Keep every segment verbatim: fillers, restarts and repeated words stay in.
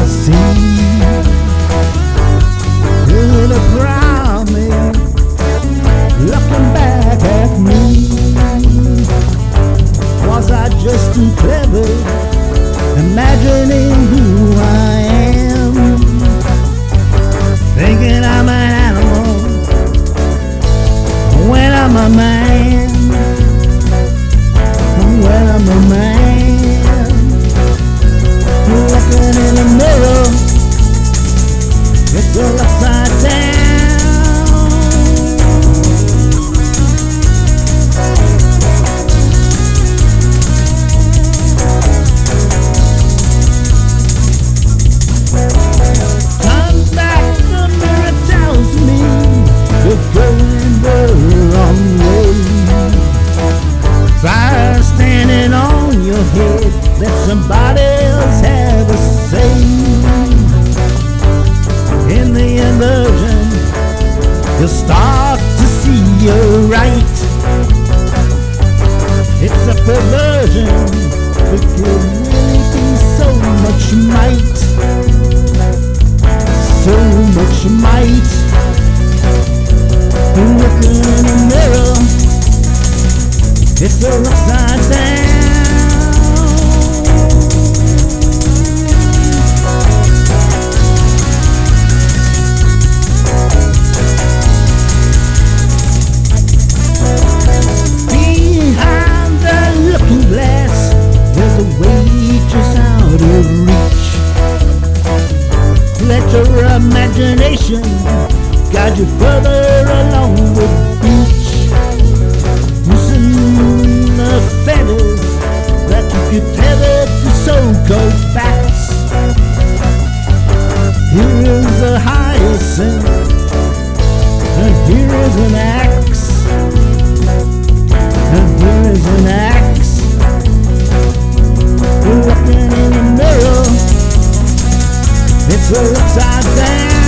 see. With a promise, looking back at me. Was I just too clever, imagining who I am, thinking I'm an animal when I'm a man, when I'm a man, looking in the mirror, it's all upside down. Going the wrong way. Fire standing on your head, let somebody else have a say. In the inversion, you'll start to see you're right. It's a perversion, it could really be so much might, so much might. Looking in the mirror, it's all upside down. Behind the looking glass, there's a waitress out of reach. Let your imagination guide you further along the beach. Loosen the feathers that you could tether to so-called facts. Here is a hyacinth, and here is an axe, and here is an axe. Looking in the mirror, it's all upside down.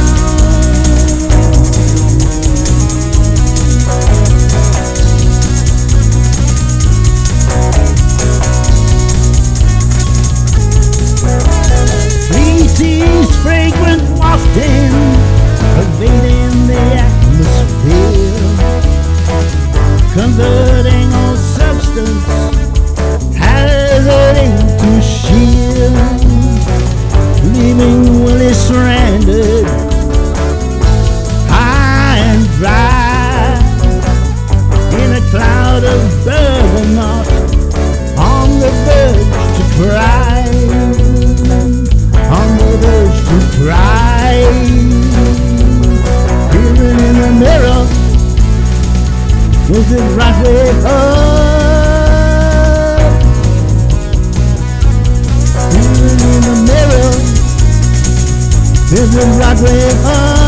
Fragrant wafting, pervading the atmosphere, converting all substance, hazarding to sheer, leaving Willie stranded, high and dry, in a cloud of bergamot, on the verge to cry. On the verge to cry. Peering in the mirror, was it right way up? Peering in the mirror, is it right way up?